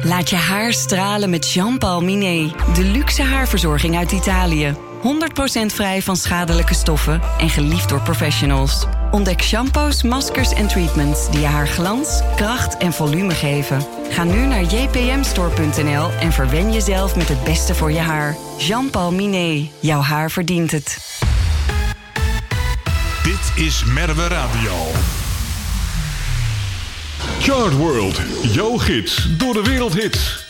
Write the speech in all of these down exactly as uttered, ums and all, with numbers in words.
Laat je haar stralen met Jean-Paul Minet. De luxe haarverzorging uit Italië. honderd procent vrij van schadelijke stoffen en geliefd door professionals. Ontdek shampoos, maskers en treatments die je haar glans, kracht en volume geven. Ga nu naar j p m store punt n l en verwen jezelf met het beste voor je haar. Jean-Paul Minet. Jouw haar verdient het. Dit is Merwe Radio. Chart World, jouw gids door de wereldhits.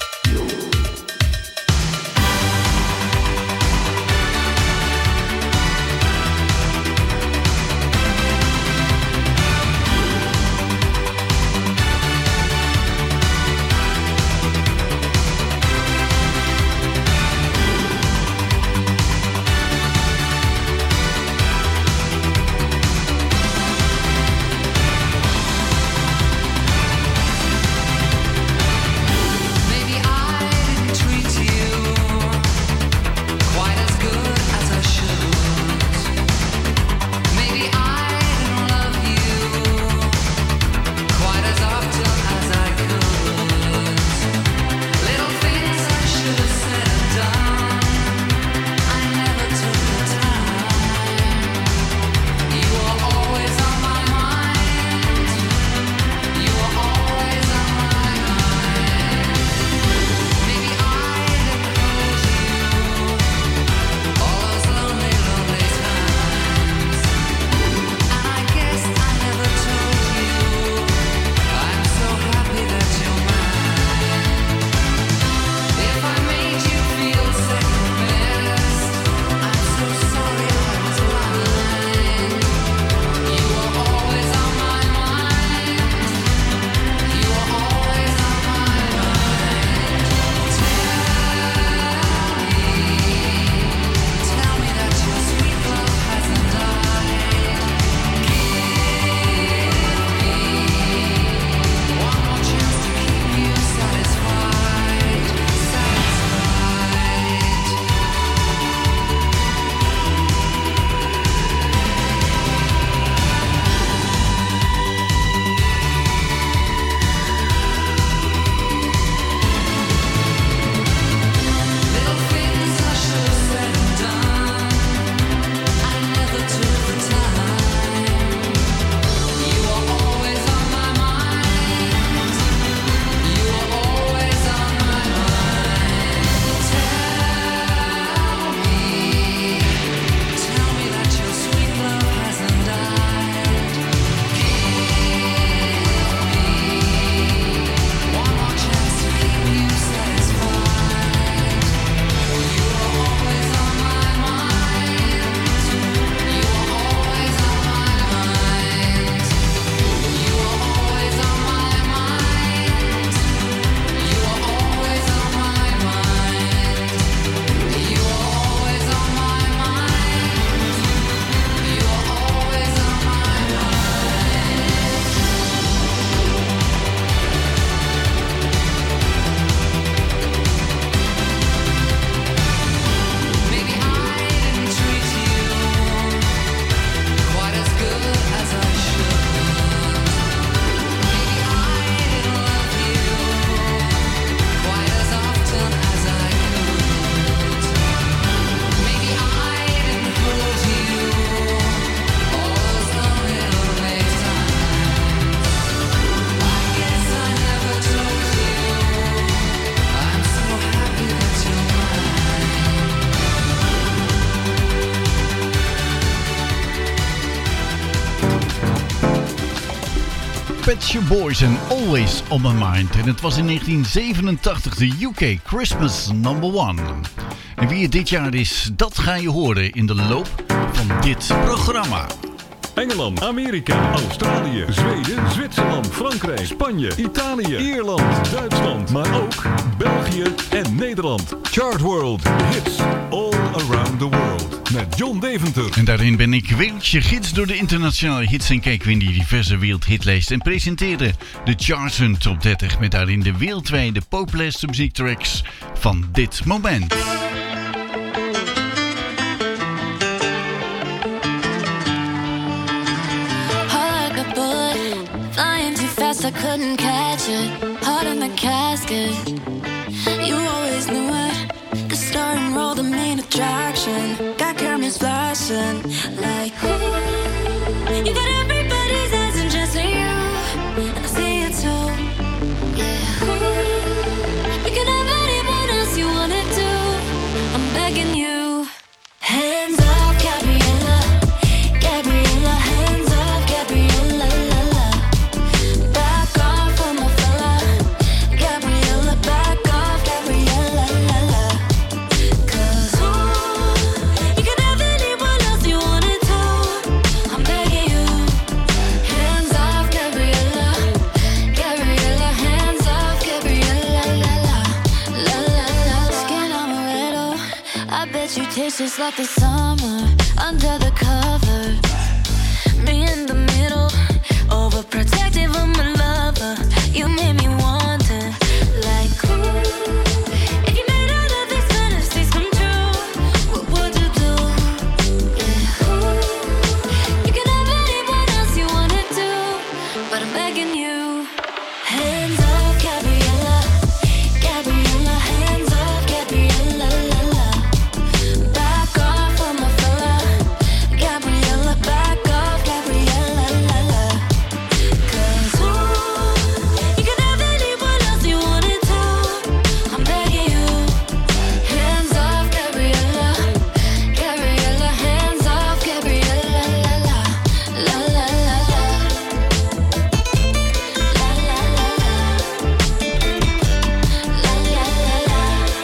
Pet Shop Boys en Always On My Mind. En het was in negentien zevenentachtig de U K Christmas number one. En wie het dit jaar is, dat ga je horen in de loop van dit programma. Engeland, Amerika, Australië, Zweden, Zwitserland, Frankrijk, Spanje, Italië, Ierland, Duitsland, maar ook België en Nederland. Chart World Hits All Around the World met John Deventer. En daarin ben ik wereldje gids door de internationale hits en kijken we in die diverse wereldhitlijsten en presenteren de Charts Hun Top dertig met daarin de wereldwijde populairste muziektracks van dit moment. I couldn't catch it. Heart in the cash. ask it. You always knew it. The star and roll, the main attraction. Got cameras flashing like, ooh. You got everybody's eyes and just you, and I see it too. Yeah, ooh. You can have anyone else you wanna do. I'm begging you. Hands up, Gabriella, Gabriella. Hands up, Gabriella, la la. Back off of my fella, Gabriella. Back off, Gabriella, la la. 'Cause ooh, you can have anyone else you wanted to. I'm begging you. Hands off, Gabriella, Gabriella. Hands off, Gabriella, la la, la la la. Skin amaretto, I bet you taste just like the summer under the covers. Me in the middle, overprotective of my lover. You made me wonder, like, ooh, if you made all of these fantasies come true, what would you do? Yeah, ooh, you can have anyone else you wanna do, but I'm begging you. Hands up, Gabriella, Gabriella. Hands up, Gabriella, la la. Back off of my fella, Gabriella. Back off, Gabriella, la la. 'Cause ooh, you can have anyone else you wanted to. I'm begging you. Hands off, Gabriella, Gabriella. Hands off, Gabriella, la la, la la la la, la la la la, la la la la,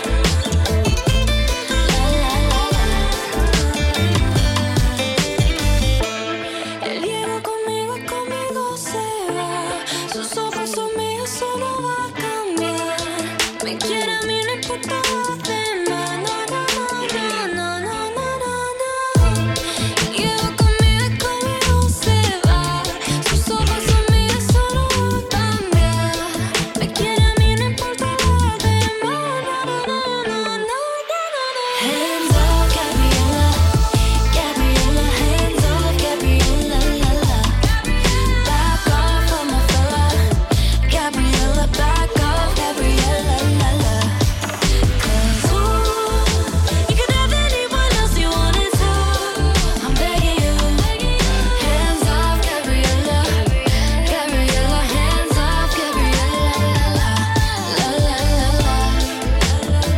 El hielo conmigo, conmigo se va. Sus ojos son míos, solo va a cambiar. Me quiere a mí, no importa lo demás. No, no, no, no, no, no, no, no. El hielo conmigo, conmigo se va. Sus ojos son míos, solo va a cambiar. Me quiere a mí, no importa lo demás. No, no, no, no, no, no, no. Hands up, Gabriella, Gabriella. Hands up, Gabriella, la la. Back off of my fella, Gabriella. Back off, Gabriella, la la. 'Cause ooh, you can have anyone else you wanted to. I'm begging you. Hands off, Gabriella, Gabriella. Hands off, Gabriella, la la, la la la la, la la la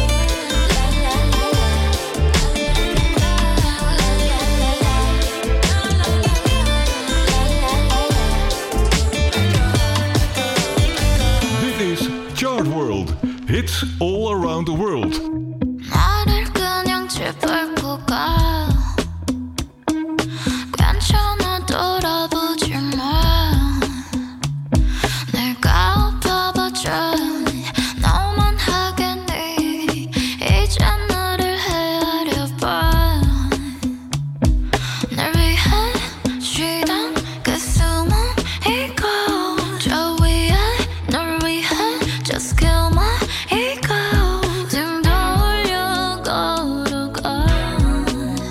Dit is Chart World. Hits all around the world. 나를 그냥 짓밟고 가. 괜찮아, 돌아보지 마. 내가 아파봐줘. 너만 하겠니? 이제 나를 헤아려봐. 날 위해 쉬던 그 숨은 이고 저 위에 널 위해 just kill my ego. 등 돌려 걸어가.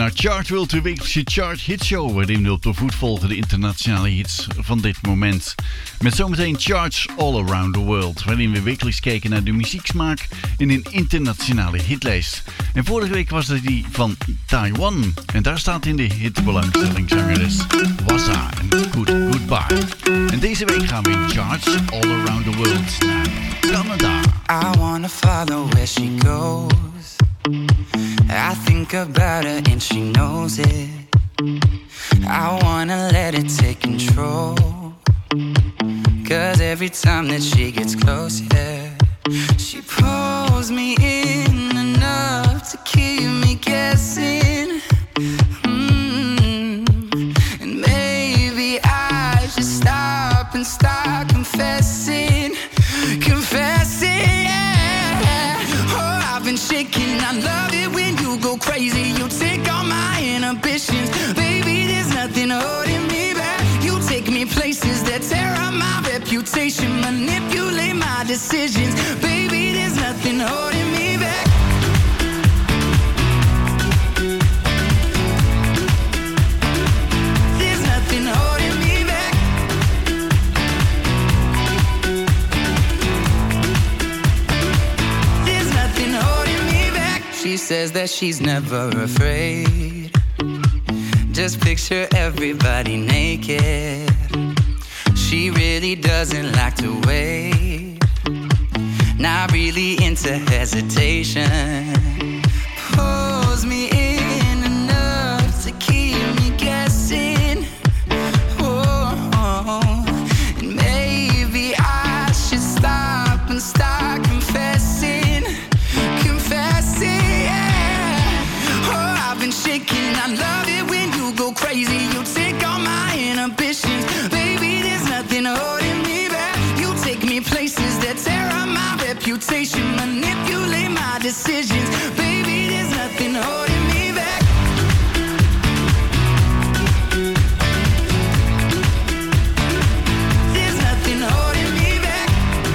naar Chart World, de wekelijkse chart hitshow, waarin we op de voet volgen de internationale hits van dit moment. Met zometeen Charts All Around the World, waarin we wekelijks kijken naar de muzieksmaak in een internationale hitlijst. En vorige week was het die van Taiwan. En daar staat in de hitbelangstelling zangeres Wassa en Good Goodbye. En deze week gaan we in Charts All Around the World naar Canada. I wanna follow where she goes. I think about her and she knows it. I wanna let it take control. Cause every time that she gets close, yeah, she pulls me in enough to keep me guessing. Mm. And maybe I should stop and start confessing. Confessing, yeah. Oh, I've been shaking, I love it when you go crazy. You take all my inhibitions. Baby, there's nothing holding me back. You take me places that tear up my reputation. Manipulate my decisions. Baby, there's nothing holding me back. There's nothing holding me back. There's nothing holding me back. She says that she's never afraid. Just picture everybody naked. She really doesn't like to wait. Not really into hesitation. Pulls me in enough to keep me guessing. Oh, and maybe I should stop and start confessing. Confessing, yeah. Oh, I've been shaking, I love it when you go crazy. You take all my inhibitions. Baby, there's nothing holding me back. You take me places that tear up my reputation. Manipulate my decisions. Baby, there's nothing holding me back. There's nothing holding me back.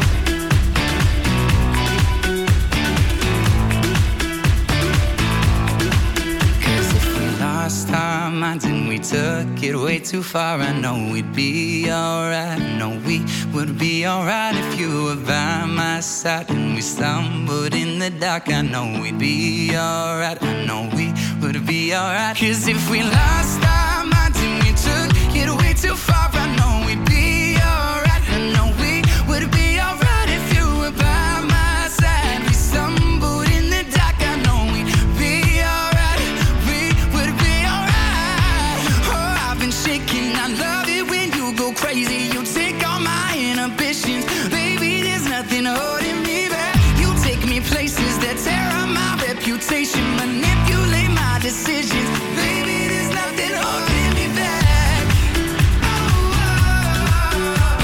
Cause if we lost our minds and we took it way too far, I know we'd be alright. I know we would be alright if you were by my side. And we stumbled in the dark, I know we'd be alright. I know we would be alright. Cause if we lost our minds and we took it way too far, I know we'd be alright. I know we would be alright if you were by my side. We stumbled in the dark, I know we'd be alright. We would be alright. Oh, I've been shaking, I love it when you go crazy. You take all my inhibitions. Baby, there's nothing holding me back. You take me places that tear up my reputation. Manipulate my decisions. Baby, there's nothing holding me back. Oh, oh, oh.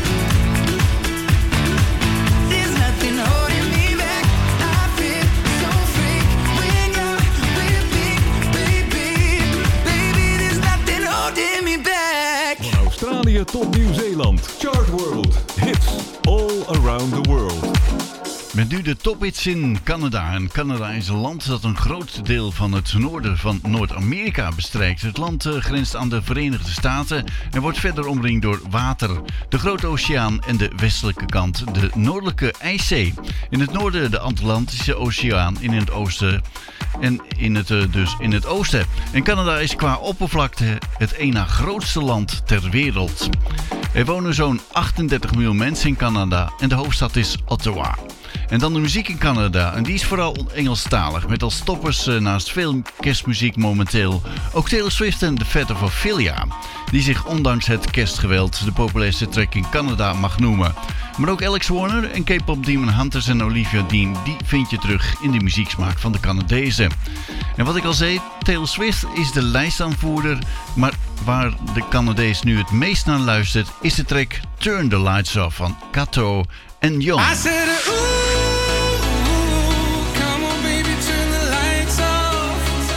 There's nothing holding me back. I feel so free when you're with me, baby. Baby, there's nothing holding me back. Van Australië tot Nieuw-Zeeland. Chart World. Hits all around the world. Met nu de tophits in Canada. En Canada is een land dat een groot deel van het noorden van Noord-Amerika bestrijkt. Het land uh, grenst aan de Verenigde Staten en wordt verder omringd door water, de Grote Oceaan en de westelijke kant, de Noordelijke IJszee. In het noorden de Atlantische Oceaan, in het oosten en in het, uh, dus in het oosten. En Canada is qua oppervlakte het één na grootste land ter wereld. Er wonen zo'n achtendertig miljoen mensen in Canada en de hoofdstad is Ottawa. En dan de muziek in Canada. En die is vooral Engelstalig. Met als toppers uh, naast veel kerstmuziek momenteel ook Taylor Swift en The Fat of Ophelia. Die zich ondanks het kerstgeweld de populairste track in Canada mag noemen. Maar ook Alex Warner en K-pop Demon Hunters en Olivia Dean, die vind je terug in de muzieksmaak van de Canadezen. En wat ik al zei, Taylor Swift is de lijstaanvoerder. Maar waar de Canadees nu het meest naar luistert is de track Turn the Lights Off van Kato en Young. I said, ooh, come on baby, turn the lights off.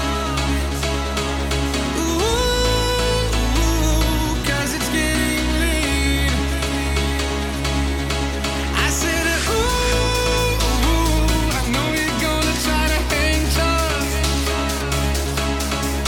Ooh, cause it's getting late. I said, ooh, I know you're gonna try to hang tough.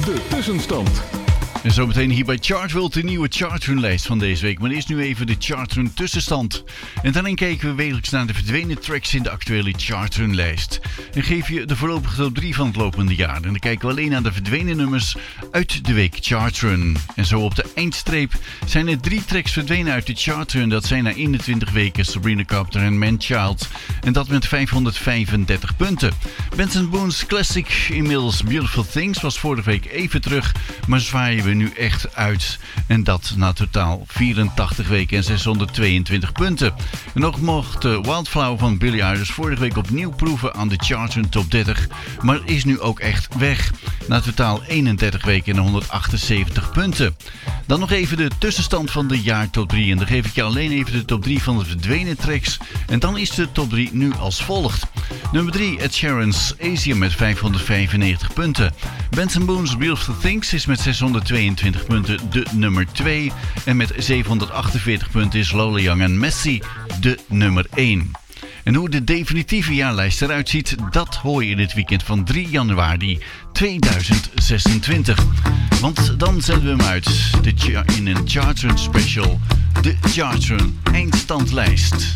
de tussenstand. En zometeen hier bij Chartworld de nieuwe chartrun-lijst van deze week. Maar eerst nu even de chartrun tussenstand. En daarin kijken we wekelijks naar de verdwenen tracks in de actuele chartrun-lijst. En geef je de voorlopige top drie van het lopende jaar. En dan kijken we alleen naar de verdwenen nummers uit de week chartrun. En zo op de eindstreep zijn er drie tracks verdwenen uit de chartrun. Dat zijn na eenentwintig weken Sabrina Carpenter en Manchild. En dat met vijfhonderdvijfendertig punten. Benson Boone's classic inmiddels Beautiful Things was vorige week even terug. Maar zwaaien we nu echt uit. En dat na totaal vierentachtig weken en zeshonderdtweeëntwintig punten. En ook mocht uh, Wildflower van Billie Eilish vorige week opnieuw proeven aan de Chartsun Top dertig. Maar is nu ook echt weg. Na totaal eenendertig weken en honderdachtenzeventig punten. Dan nog even de tussenstand van de jaar top drie. En dan geef ik je alleen even de top drie van de verdwenen tracks. En dan is de top drie nu als volgt. Nummer drie, Ed Sheeran's Asia met vijfhonderdvijfennegentig punten. Benson Boone's Beautiful Things is met zeshonderdtweeëntwintig punten de nummer twee. En met zevenhonderdachtenveertig punten is Lola Young en Messi de nummer één. En hoe de definitieve jaarlijst eruit ziet, dat hoor je in het weekend van drie januari tweeduizend zesentwintig. Want dan zenden we hem uit de cha- in een Chartrun special, de Chartrun eindstandlijst.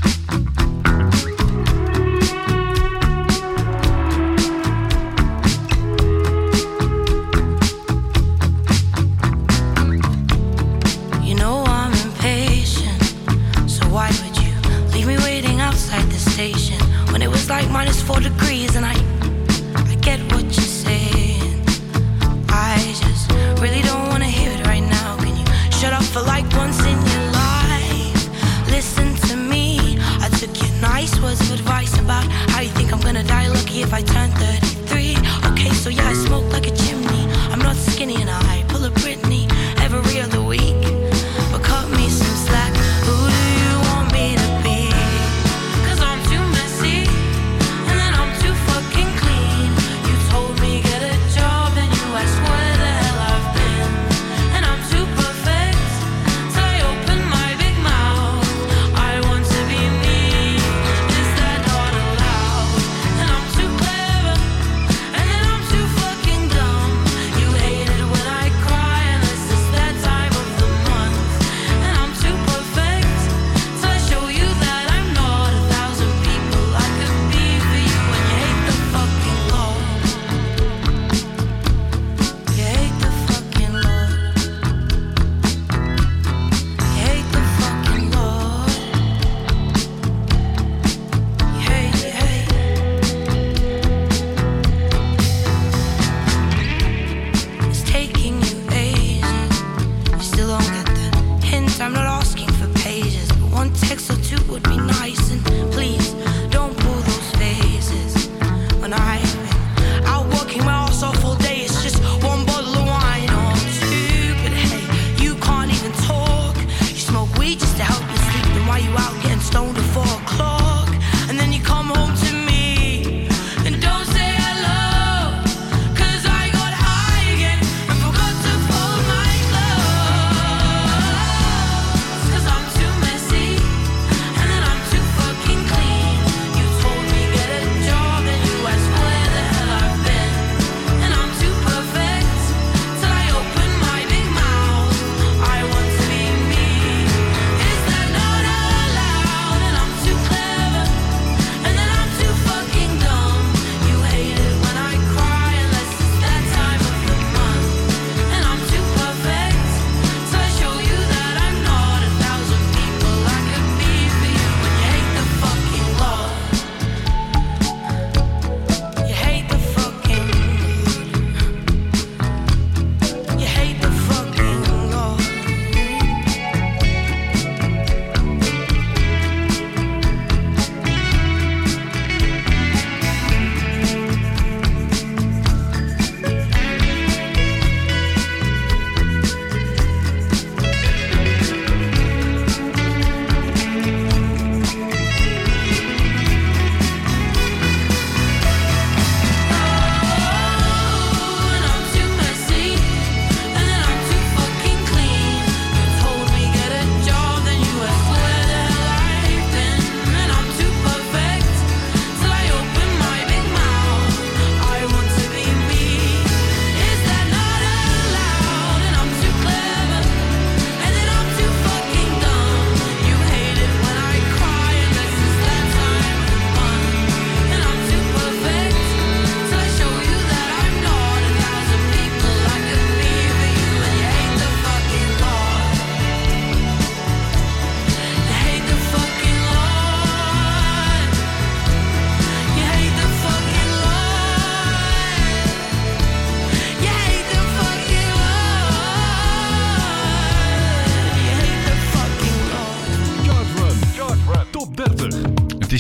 When it was like minus four degrees and I I get what you're saying. I just really don't wanna hear it right now. Can you shut up for like once in your life? Listen to me. I took you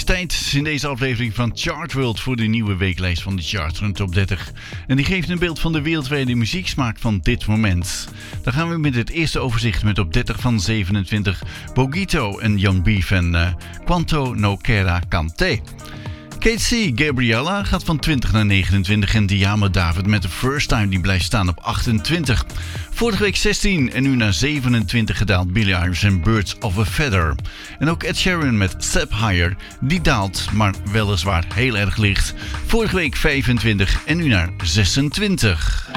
tijd in deze aflevering van Chartworld voor de nieuwe weeklijst van de Chart van de Top dertig. En die geeft een beeld van de wereldwijde muzieksmaak van dit moment. Dan gaan we met het eerste overzicht met op dertig van zevenentwintig Bogito en Young Beef en uh, Quanto no Quera Cante. Kate C. Gabriella gaat van twintig naar negenentwintig en Diamo David met The First Time die blijft staan op achtentwintig. Vorige week zestien en nu naar zevenentwintig gedaald Billie Eilish en Birds of a Feather. En ook Ed Sheeran met Step Higher, die daalt, maar weliswaar heel erg licht. Vorige week vijfentwintig en nu naar zesentwintig.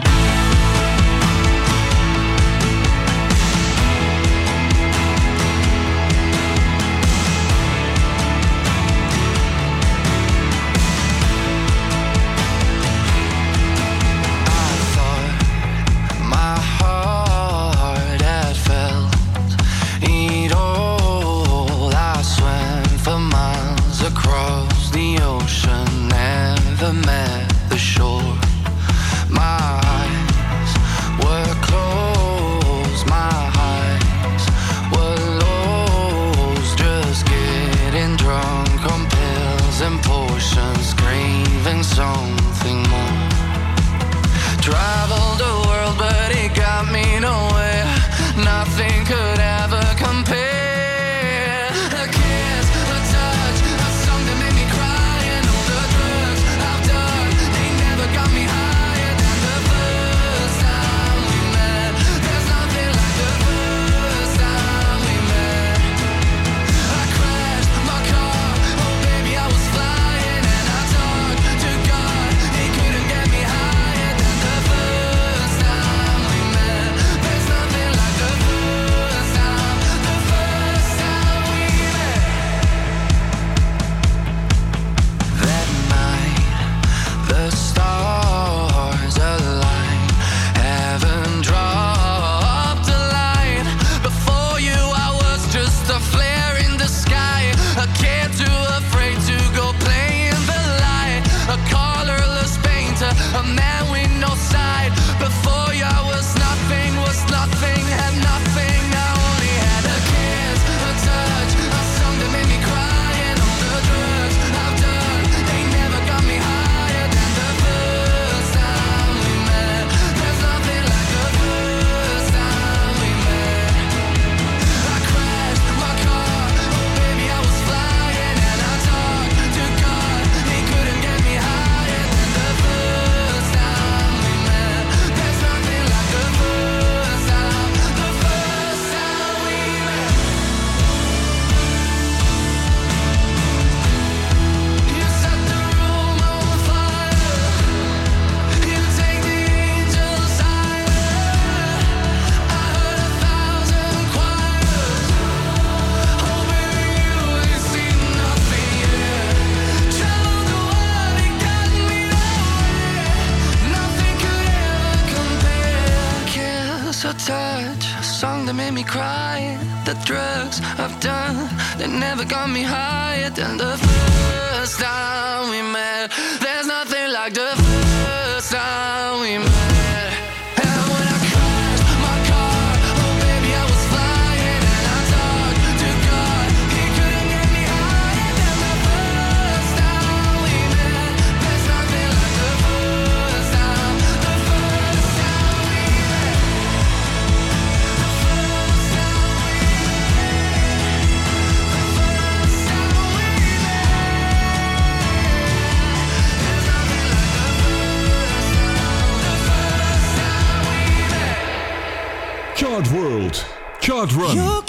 Chartworld, Chart Run. You're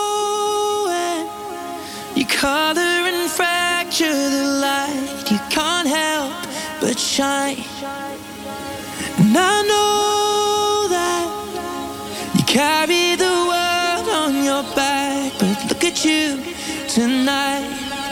glowing, you color and fracture the light. You can't help but shine. And I know that you carry the world on your back, but look at you tonight.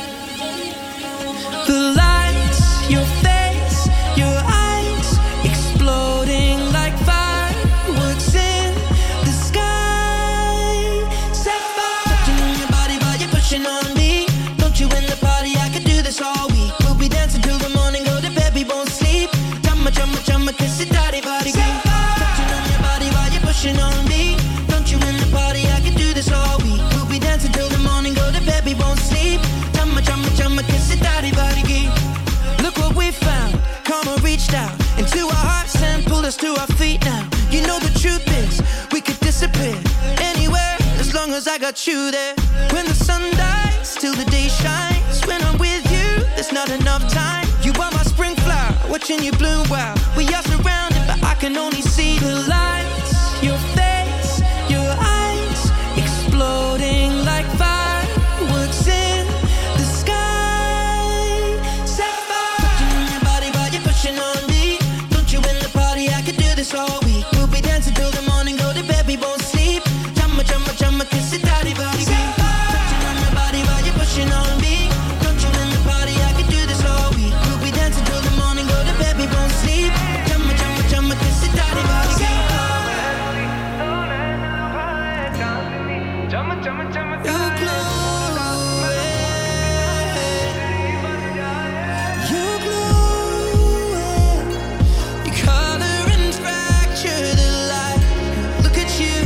The lights, your face, your eyes, exploding like fireworks in the sky. Set fire. Touching on your body while you're pushing on me. Don't you in the party? I could do this all week. We'll be dancing till the morning, go to bed, we won't sleep. Chumma, chumma, chumma, kiss it, daddy, body, green. Touching on your body while you're pushing on me. Don't you in the party? I could do this all week. We'll be dancing till the morning, go to bed, we won't sleep. cause I got you there. When the sun dies, till the day shines. When I'm with you, there's not enough time. You are my spring flower, watching you bloom wild. We are surrounded, but I can only see the lights. Your face, your eyes, exploding like fireworks in the sky. Sapphire, touching on your body while you're pushing on me. Don't you in the party, I could do this all week. We'll be dancing till the morning, go to bed, we won't sleep. Chumma, chumma, chumma, kiss it, daddy, body. Touching on your body while you're pushing on me. Don't you in the party, I could do this all week. We'll be dancing till the morning, go to bed, we won't sleep. Chumma, chumma, chumma, kiss it, daddy, body. You glow, you glow, your color and fracture the light. Look at you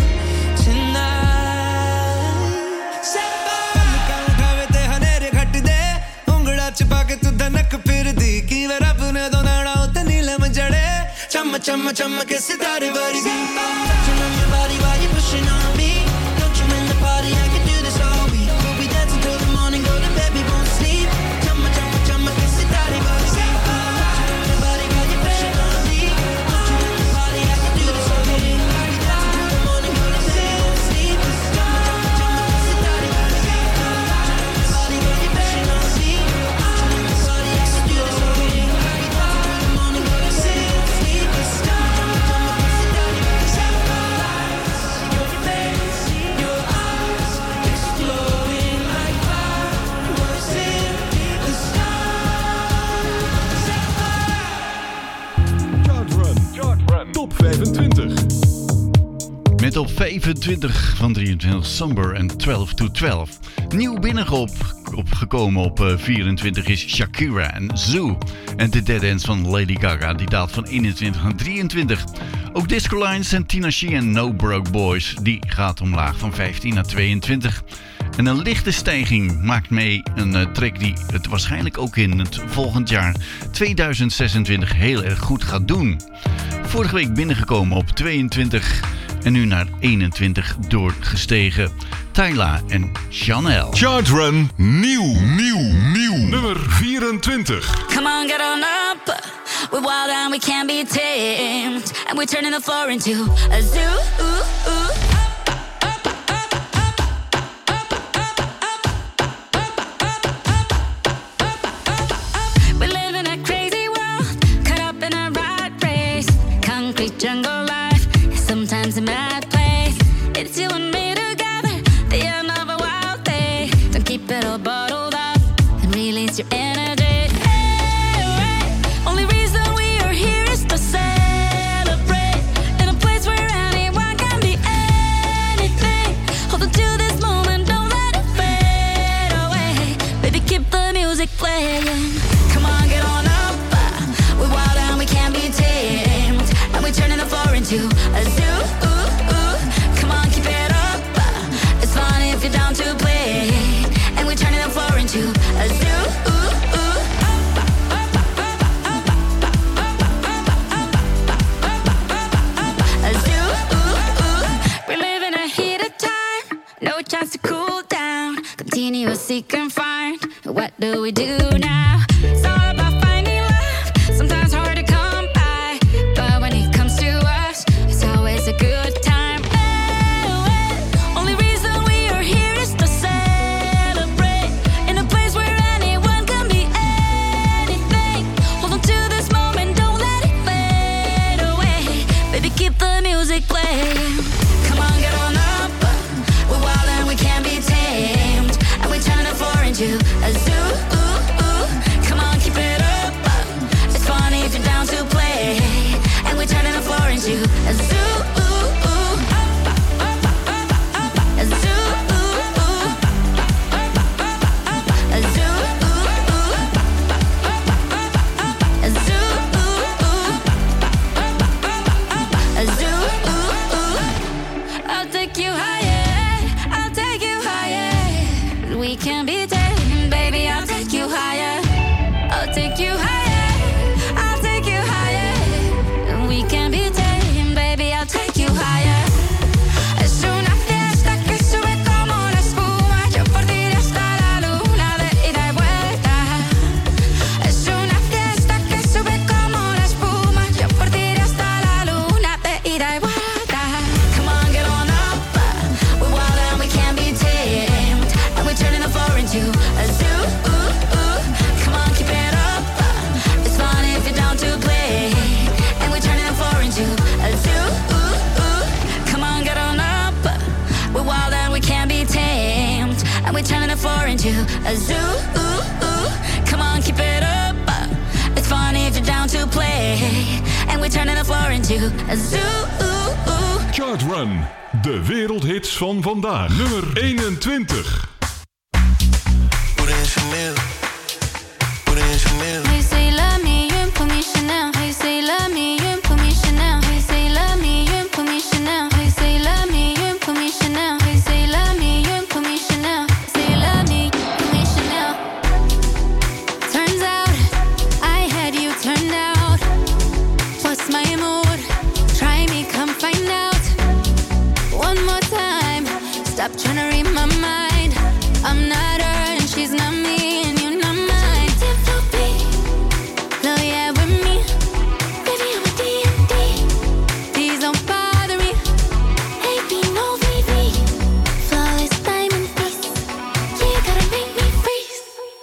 tonight. Sapphire, te hanere ghat de ungla ch pa ke tu dhanak phirdi ki war apne do nana utte neelam jade. Cham cham cham ke sitare vargi. Touching on your body while you're pushing on me. Don't you in the party, I can do this all week. We'll be dancing till the morning, go to bed, we won't sleep. Chum chum chum ke sitare vargi. Touching on your body while you're pushing on me. Don't you in the party, I can do this all week. We'll be dancing till the morning, go to bed, we won't sleep. Chum chum chum ke sitare vargi. Touching on your body while you're pushing on me. Don't you in the party, I can do this all week. We'll be dancing till the morning, go to bed, we won't sleep. Chum chum chum ke sitare vargi. Your face, your eyes, exploding like fireworks in the sky. Chart Run. Chart Run. Top vijfentwintig. Met op vijfentwintig van drieëntwintig Somber en twaalf to twaalf. Nieuw binnengeop opgekomen op uh, vierentwintig is Shakira en Zoo. En de Dead Ends van Lady Gaga die daalt van eenentwintig naar drieëntwintig. Ook Disco Lines en Tina She en No Broke Boys die gaat omlaag van vijftien naar tweeëntwintig. En een lichte stijging maakt mee een uh, track die het waarschijnlijk ook in het volgend jaar tweeduizend zesentwintig heel erg goed gaat doen. Vorige week binnengekomen op tweeëntwintig en nu naar eenentwintig doorgestegen. Tyla en Chanel. Chart Run. Nieuw. Nieuw. Nieuw. Nummer vierentwintig. Come on, get on up. We're wild and we can't be tamed. And we're turning the floor into a zoo. Ooh, ooh. We live in a crazy world, caught up in a rat race. Concrete jungle life, sometimes a mad place. It's you and me together, the end of a wild day. Don't keep it all bottled up and release your energy. Hey, hey. Only reason we are here is to celebrate in a place where anyone can be anything. Hold on to this moment, don't let it fade away. Baby, keep the music playing. Come on, get on up. We're wild and we can't be tamed. And we're turning the floor into a zoo. Ooh, ooh. Come on, keep it up. It's fun if you're down to play. And we're turning the floor into a zoo. Ooh, ooh. A zoo. Ooh, ooh. We live in a heated time. No chance to cool down. Continuous seek and find. What do we do now? It's all about finding love. Sometimes hard to come by. But when it comes to us, it's always a good time. Oh, oh. Only reason we are here is to celebrate in a place where anyone can be anything. Hold on to this moment, don't let it fade away. Baby, keep the music playing. Come on, get on up. We're wild and we can't be tamed. And we turn the floor into a zoo. Ooh, ooh. Come on, keep it up. It's funny if you're down to play. And we're turning the floor into a zoo. Ooh, ooh. A zoo. Ooh, ooh. A zoo. Ooh, ooh. A zoo. Ooh, ooh. A zoo. Ooh, ooh. floor into a zoo. Ooh, ooh. Come on, keep it up. It's fun if you're down to play. And we're turning the floor into a zoo. Ooh, ooh. Chart Run, de wereldhits van vandaag. Nummer eenentwintig. Put in Chanel. Put in Chanel. Hey, say love me, you put me Chanel. Hey, say love me, you put me Chanel. Hey, say love me, you put me Chanel. Hey, say love me, you put me Chanel. Hey, say love me, you put me Chanel. Say love me, put me Chanel. Turns out I had you turned out. What's my mood? Try me, come find out. One more time. Stop trying to read my mind. I'm not her and she's not me, and you're not mine. Love yeah with me. Baby, I'm a D and D. Please don't bother me. A B no V V. Flawless diamond face. You gotta make me freeze.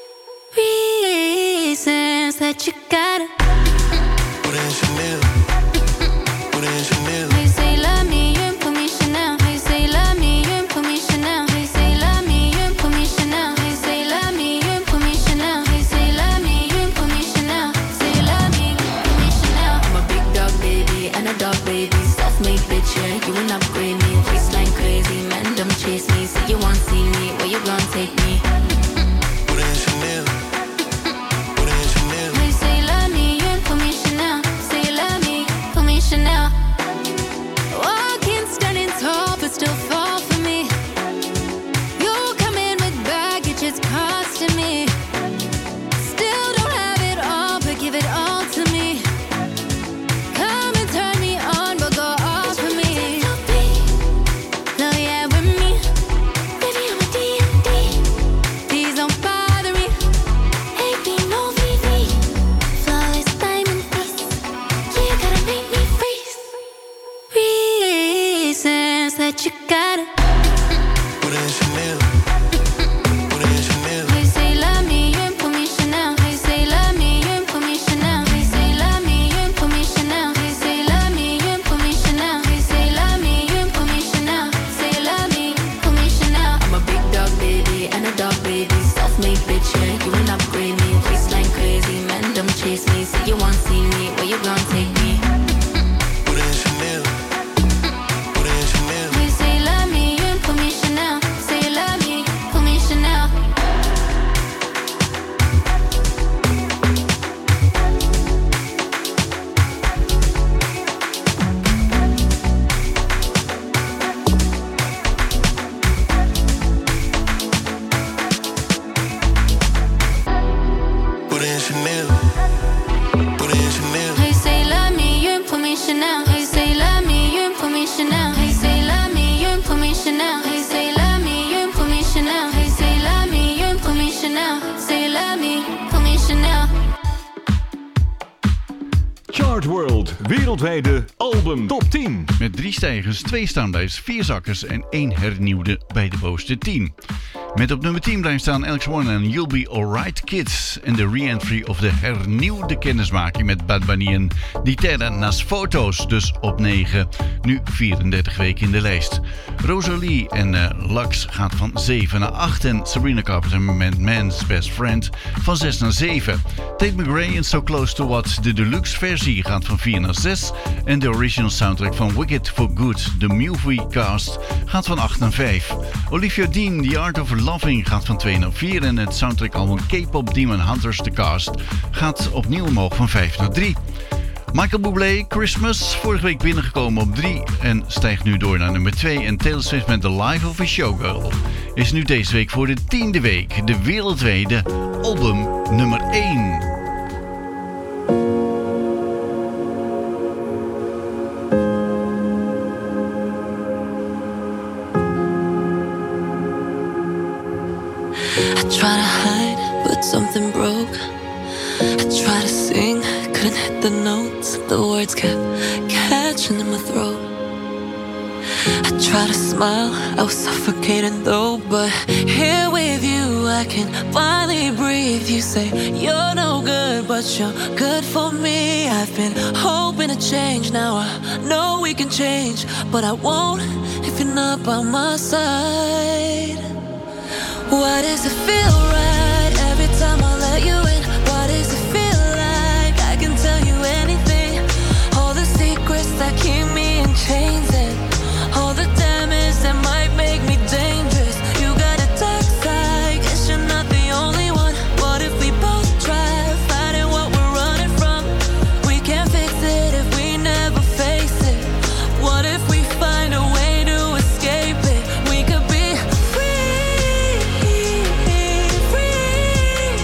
Reasons that you gotta. Put in Chanel. Put in Chanel. Hey, say love me, you put me Chanel. Hey, say love me, you put me Chanel. Hey, say love me, you put me Chanel. Hey, say love me, you put me Chanel. Hey, say love me, you put me Chanel. Say love me, put me Chanel. I'm a big dog baby and a dog baby. Self-made bitch, yeah, you will upgrade me. Waistline crazy, man, don't chase me. Say you want see me, where you gon' take me? Put in Chanel. Put in Chanel. Hey, say love me, you put me Chanel. Say love me, put me Chanel. Walking standing tall, but still fall for me. You come in with baggage, it's costing me. Still don't have it all, but give it all to me. Come and turn me on, but go off for me. Love yeah with me. Baby, I'm a D and D. Please don't bother me. A B no V V. Flawless diamond face. You gotta make me freeze. Reasons that you gotta. Put in Chanel. Put in Chanel. Hey, say love me, you put me Chanel. Hey, say love me, you put me Chanel. Hey, say love me, you put me Chanel. Hey, say love me, you put me Chanel. Hey, say love me, you put me Chanel. Say love me, put me Chanel. I'm a big dog baby and a dog baby. Self-made bitch, yeah, you will upgrade me. Waistline crazy, man, don't chase me. Say you want see me, where you gon' take me? Put in Chanel. Put in Chanel. Hey, say love me, you put me Chanel. Say love me, put me Chanel. Put in Chanel. Put in Chanel. Hey, say love me, you put me Chanel. Hey, say love me, you put me Chanel. Hey, say love me, you put me Chanel. Hey, say love me, you put me Chanel. Hey, say love me, you put me Chanel. Say love me, put me Chanel. Chart World, wereldwijde album top tien. Met drie stijgers, twee staanblijvers, vier zakkers en één hernieuwde bij de bovenste tien. Met op nummer tien blijft staan Alex Warren en You'll Be Alright Kids. En de re-entry of de hernieuwde kennismaking met Bad Bunny en Di Terra naast Foto's. Dus op negen, nu vierendertig weken in de lijst. Rosalie en uh, Lux gaat van zeven naar acht. En Sabrina Carpenter met Man's Best Friend van zes naar zeven. Tate McRae en So Close to What, de deluxe versie, gaat van vier naar zes. En de original soundtrack van Wicked for Good, de movie cast, gaat van acht naar vijf. Olivia Dean, The Art of Loving, gaat van twee naar vier. En het soundtrack album K-pop Demon Hunters, The Cast, gaat opnieuw omhoog van vijf naar drie. Michael Bublé, Christmas, vorige week binnengekomen op drie en stijgt nu door naar nummer twee. En Taylor Swift met The Life of a Showgirl is nu deze week voor de tiende week de wereldwijde album nummer één. I try to hide, but something broke. I try to sing, couldn't hit the notes. The words kept catching in my throat. I try to smile, I was suffocating though. But here with you, I can finally breathe. You say you're no good, but you're good for me. I've been hoping to change, now I know we can change. But I won't if you're not by my side. Why does it feel right every time I let you in? Why does it feel like I can tell you anything? All the secrets that keep me in chains and all the damage that might make me dangerous. You got a dark side, guess you're not the only one. What if we both try fighting what we're running from? We can't fix it if we never face it. What if we find a way to escape it? We could be free, free.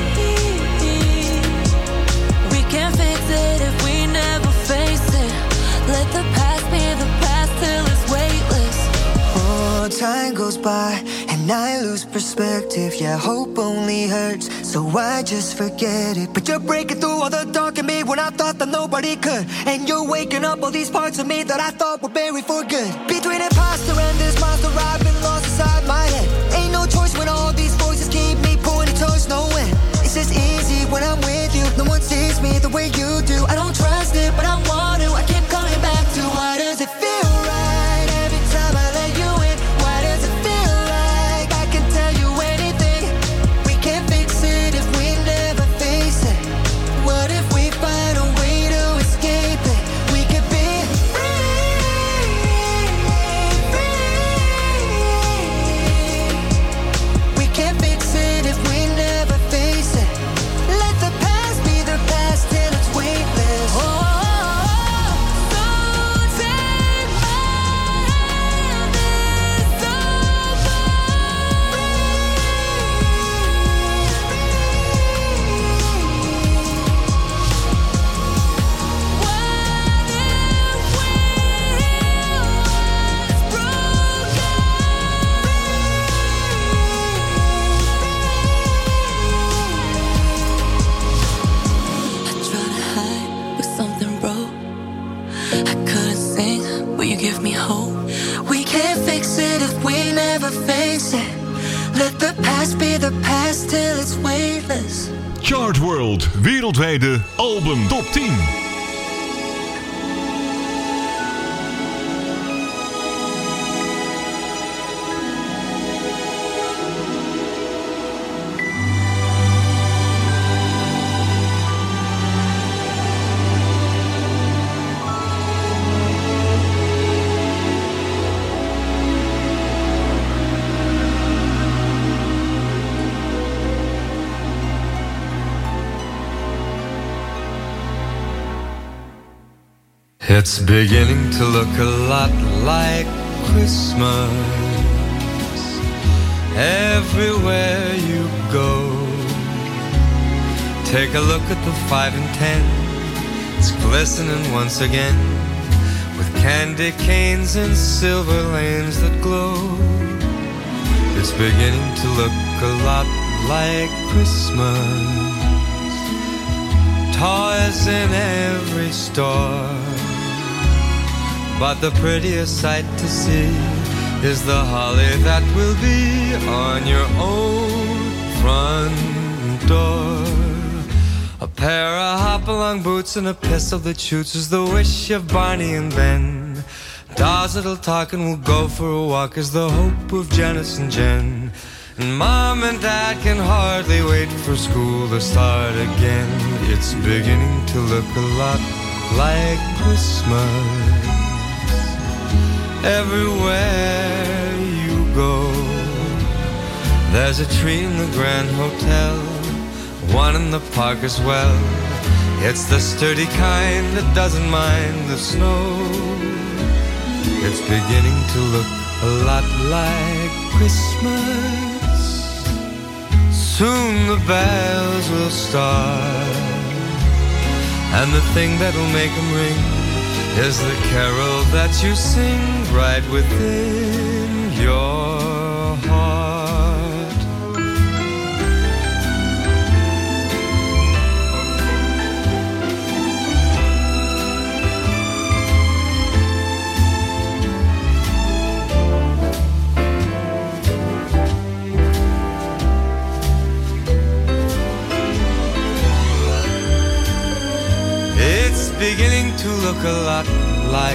We can't fix it if we never face it. Let the past be the past till it's weightless. Oh, time goes by and I lose perspective. Yeah, hope only hurts, so I just forget it. But you're breaking through all the dark in me when I thought that nobody could. And you're waking up all these parts of me that I thought were buried for good. Between imposter and this monster, I've been lost inside my head. Ain't no choice when all these voices keep me pointing towards no end. It's just easy when I'm with you. No one sees me the way you do. I don't trust it, but I want to. I keep coming back to why does it feel right every time I let you in? Why does it feel like I can tell you anything? We can't fix it if we never face it. What if we find a way to escape it? We could be free, free. We can't fix it if we never face it. Let the past be the past till it's weightless. Oh, so take my hand, it's over. What if we was broken? I try to hide, but something broke. I couldn't sing, but you give me hope. We can't fix it if we never face it. Let the past be the past till it's weightless. Chart World, wereldwijde album top tien. It's beginning to look a lot like Christmas everywhere you go. Take a look at the five and ten. It's glistening once again with candy canes and silver lanes that glow. It's beginning to look a lot like Christmas. Toys in every store, but the prettiest sight to see is the holly that will be on your own front door. A pair of hop-along boots and a pistol that shoots is the wish of Barney and Ben. Dolls that'll talk and will go for a walk is the hope of Janice and Jen. And Mom and Dad can hardly wait for school to start again. It's beginning to look a lot like Christmas everywhere you go. There's a tree in the Grand Hotel, one in the park as well. It's the sturdy kind that doesn't mind the snow. It's beginning to look a lot like Christmas. Soon the bells will start, and the thing that'll make them ring is the carol that you sing right within your heart. It's beginning to look a lot like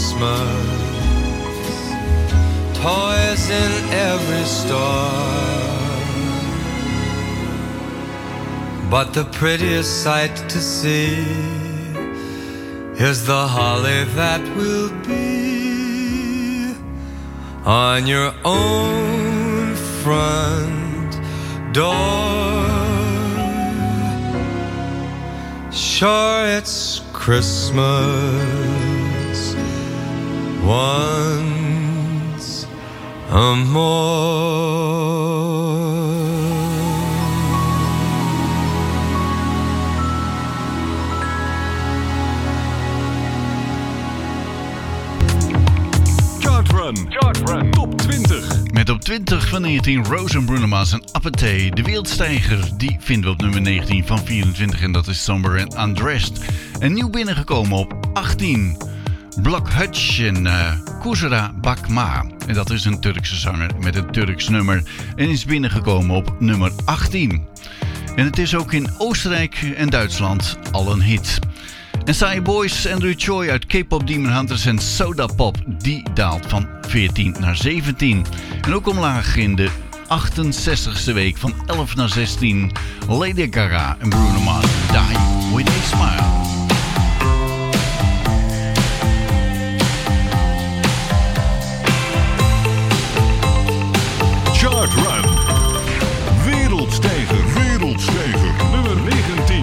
Christmas. Toys in every store, but the prettiest sight to see is the holly that will be on your own front door. Sure, it's Christmas once a more. Chart Run. Top twintig. Met op twintig van negentien Rose en Bruno Mars en Appetee. De wereldstijger, die vinden we op nummer negentien van vierentwintig en dat is Somber and Undressed. En nieuw binnengekomen op achttien. Block Hutch en uh, Kusura Bakma. En dat is een Turkse zanger met een Turks nummer. En is binnengekomen op nummer achttien. En het is ook in Oostenrijk en Duitsland al een hit. En Saaie Boys, Andrew Choi uit K-pop Demon Hunters en Soda Pop, die daalt van veertien naar zeventien. En ook omlaag in de achtenzestigste week van elf naar zestien. Lady Gaga en Bruno Mars, Die With A Smile. Chart Run. Wereldstijger, wereldstijger, nummer negentien.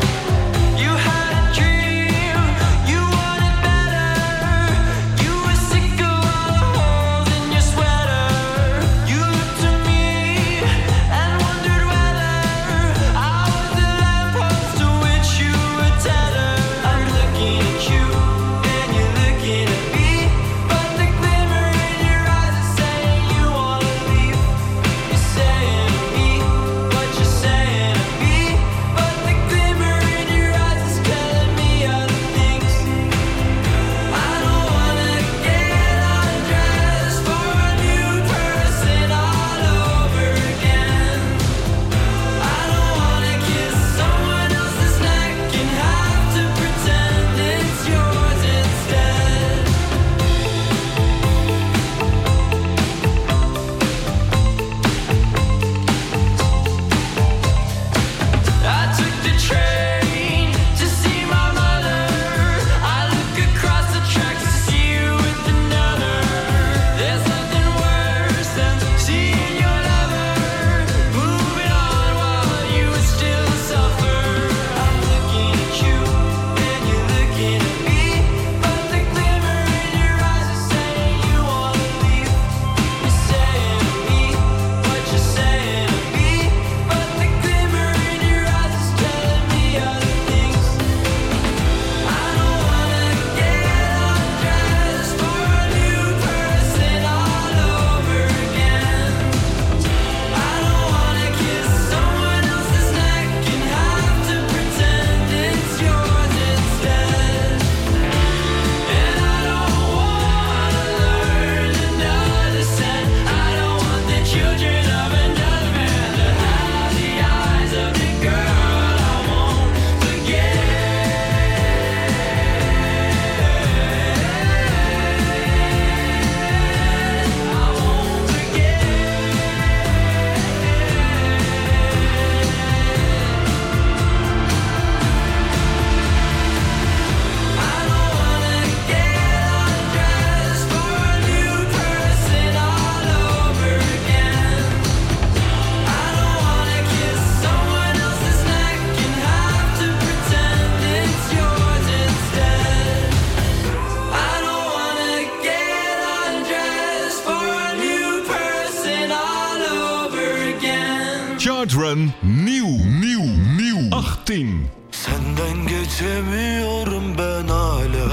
Run, nieuw, nieuw, nieuw, achttien. Senden geçemiyorum ben hala,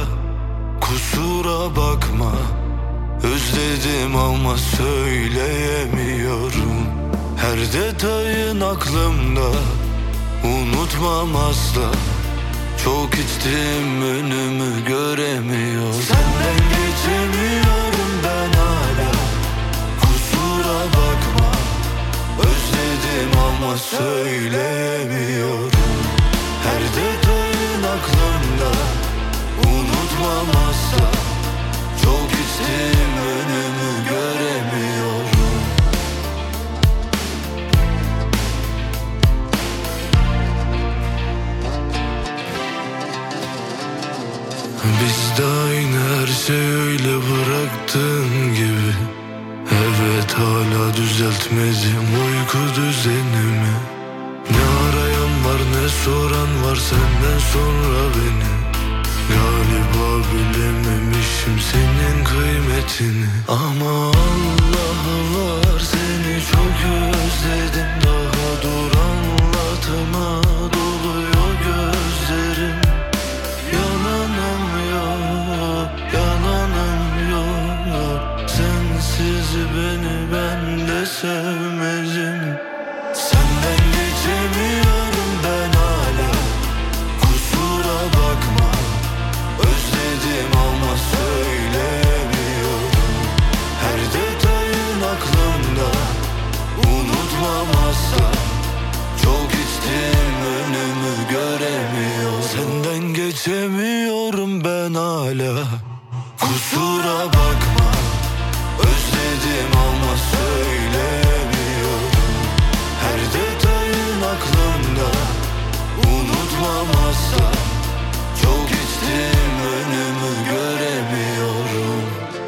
kusura bakma. Özledim ama söyleyemiyorum. Her detayın aklımda, unutmam asla. Çok içtim, önümü göremiyorum. Senden geçemiyorum ben hala, kusura bakma. Özledim ama söyleyemiyorum. Her detayın aklımda, unutmam asla. Çok içtim, önümü göremiyorum. hayat hala düzeltmedim uyku düzenimi. Ne arayan var ne soran var senden sonra beni. Galiba bilememişim senin kıymetini. Ama Allah var seni çok özledim. Daha dur anlatama doluyor gözlerim. Yananamıyor, yananamıyor. Sensiz beni ben de sevmedim. Senden geçemiyorum ben hala. Kusura bakma. Özledim ama söylemiyorum. Her detayın aklımda. Unutmamazsa. Çok içtim önümü göremiyorum. Senden geçemiyorum ben hala. Kusura bakma. Özledim ama söylemiyorum. Her detayın aklımda. Unutmamazsa. Çok içtim önümü göremiyorum.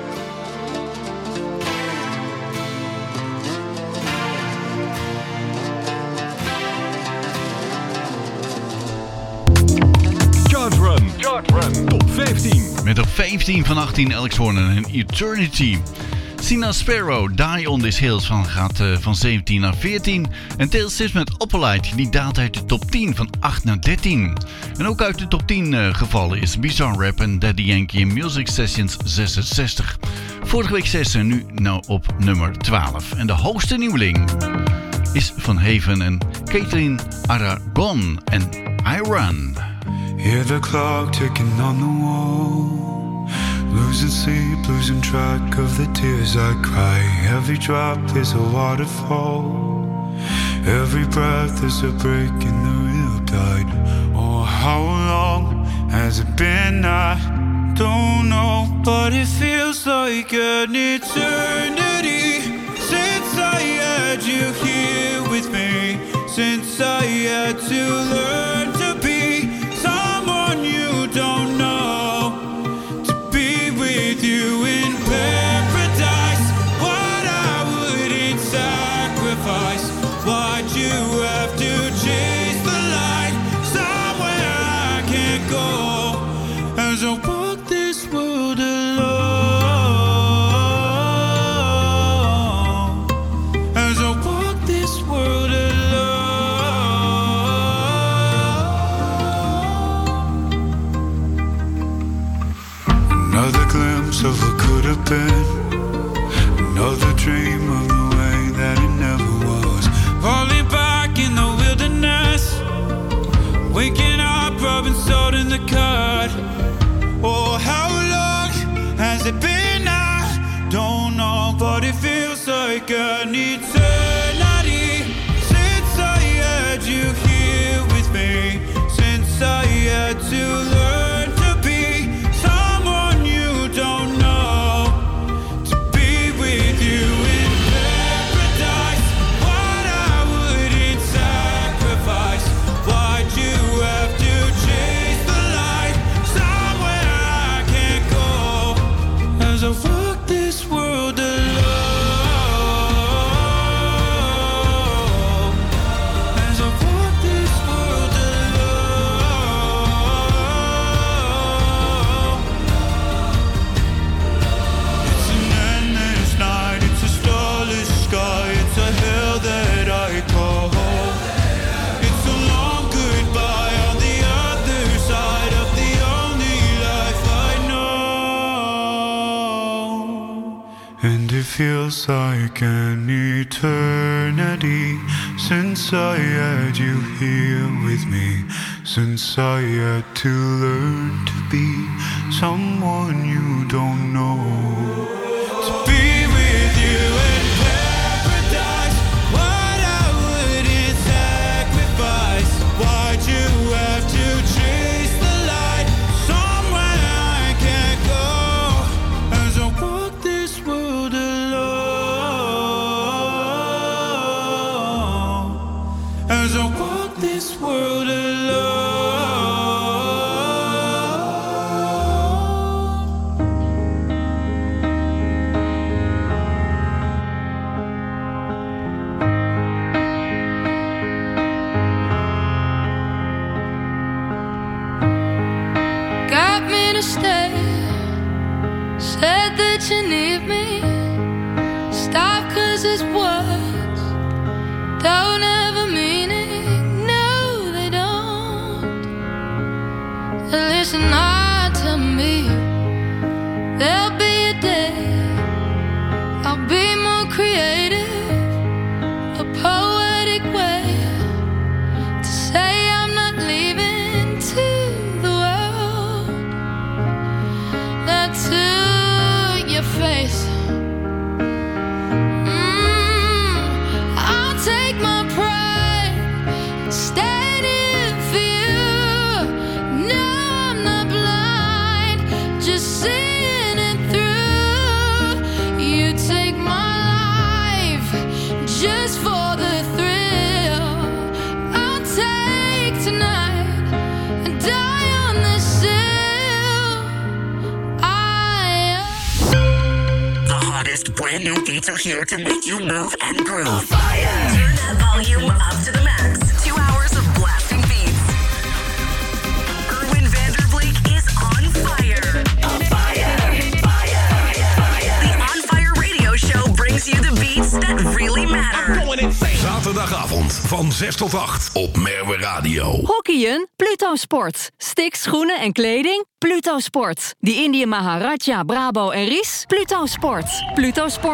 Chart Run. Chart Run. Top vijftien. Met op vijftien van achttien Alex Horner en Eternity. Sina Sparrow, Die on This Hills van, gaat uh, van zeventien naar veertien. En Taylor Swift met Opalite, die daalt uit de top tien van acht naar dertien. En ook uit de top tien uh, gevallen is Bizarre Rap en Daddy Yankee in Music Sessions zesenzestig. Vorige week zes en nu nou op nummer twaalf. En de hoogste nieuweling is van Haven en Caitlin Aragon en I Run. Hear the clock ticking on the wall. Losing sleep, losing track of the tears I cry. Every drop is a waterfall. Every breath is a break in the real tide. Oh, how long has it been? I don't know, but it feels like an eternity since I had you here with me. Since I had to learn to be someone you don't know. With you in paradise, what I wouldn't sacrifice. Why'd you have to chase the light somewhere I can't go? As I walk this world alone, as I walk this world alone. Another glimpse of what could have been. Another dream of the way that it never was. Falling back in the wilderness. Waking up, rubbing salt in the cut. Oh, how long has it been? I don't know, but it feels like an eternity since I had you here with me. Since I had to learn to be someone you don't know, to be with you in paradise. What I wouldn't sacrifice. Why'd you have to chase the light somewhere I can't go? As I walk this world alone, as I walk this world alone. It's an endless night, it's a starless sky, it's a hell that I call home. It's a long goodbye on the other side of the only life I know. And it feels like an eternity since I had you here with me. Since I had to learn to be someone you don't know. To be with you in paradise. What I wouldn't sacrifice. Why'd you have to chase the light somewhere I can't go? As I walk this world alone, as I walk this world alone. don't have a meaning. No, they don't. Listen hard to me. There'll be a day I'll be more creative, a poetic way to say I'm not leaving to the world. Not to your face. Take my pride, standing for you. No, I'm not blind, just seeing it through. You take my life just for the thrill. I'll take tonight and die on the sill. I am the hottest brand new beats are here to make you move and groove. Fire! Turn that volume up to the max. Two hours of blasting beats. Erwin Vanderbleek is on fire. On fire! Fire! Fire! The On Fire radio show brings you the beats that really matter. Zaterdagavond van zes tot acht op Merwe Radio. Hockeyen? Pluto Sport. Sticks, schoenen en kleding? Pluto Sport. Die Indië Maharaja, Brabo en Ries? Pluto Sport. Pluto Sport.